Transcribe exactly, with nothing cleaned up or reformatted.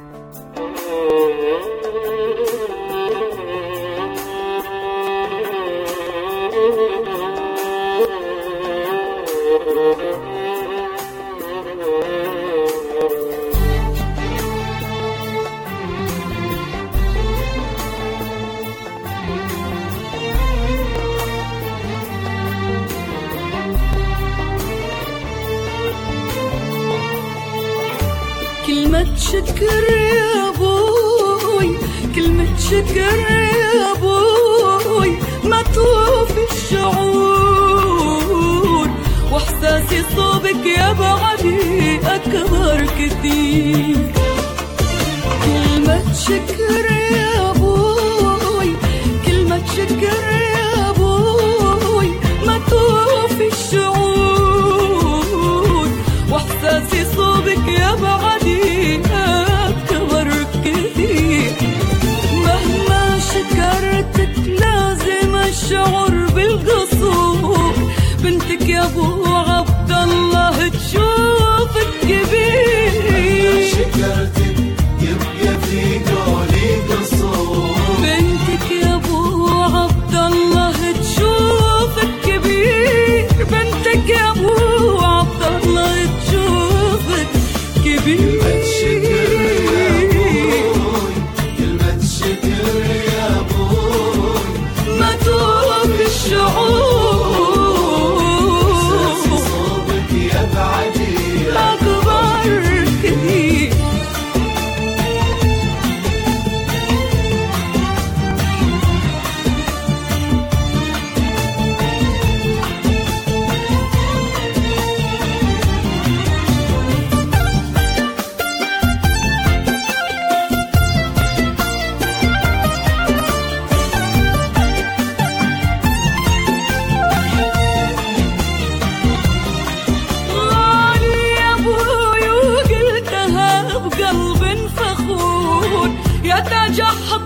كلمة شكر يا ابوي، كلمة شكر يا ابوي ما توفي الشعور، واحساسي صوبك يا بعدي اكبر كثير. كلمة شكر يا ابوي، كلمة شكر يا ابوي ما توفي الشعور، واحساسي صوبك يا بعدي اكبر كثير. مهما شكرتك لازم الشعور بالقصور، بنتك يا ابو عبد الله تشوفك كبير. مهما شكرتك يبقى في قولي قصور، بنتك يا ابو عبد الله تشوفك كبير. بنتك يا ابو عبد الله تشوفك كبير. كلمة شكر يا ابوي، كلمة شكر يا ابوي ما توفي الشعور، احساسي صوبك يا بعدي اكبر كثير. يا تاج